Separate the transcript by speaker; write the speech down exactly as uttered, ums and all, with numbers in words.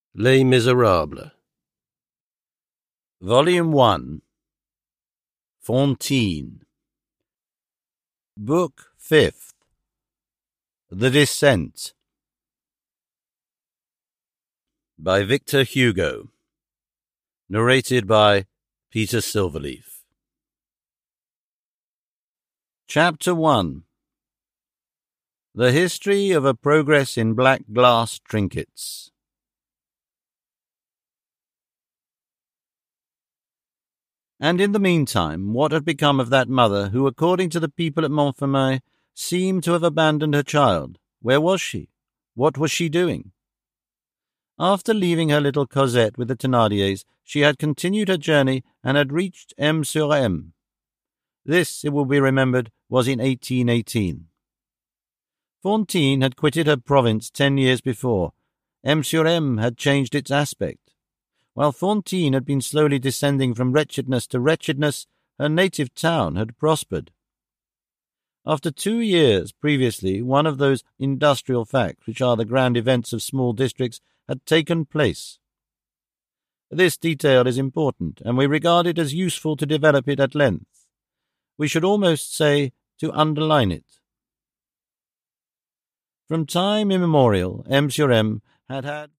Speaker 1: Les Miserables.
Speaker 2: Volume one. Fantine. Book fifth. The Descent. By Victor Hugo. Narrated by Peter Silverleaf. Chapter one. The History of a Progress in Black Glass Trinkets. And in the meantime, what had become of that mother who, according to the people at Montfermeil, seemed to have abandoned her child? Where was she? What was she doing? After leaving her little Cosette with the Thénardiers, she had continued her journey and had reached M-sur-M. This, it will be remembered, was in eighteen eighteen. Fantine had quitted her province ten years before. M-sur-M had changed its aspect. While Fantine had been slowly descending from wretchedness to wretchedness, her native town had prospered. After two years previously, one of those industrial facts which are the grand events of small districts had taken place. This detail is important, and we regard it as useful to develop it at length. We should almost say to underline it. From time immemorial, M-sur-M had had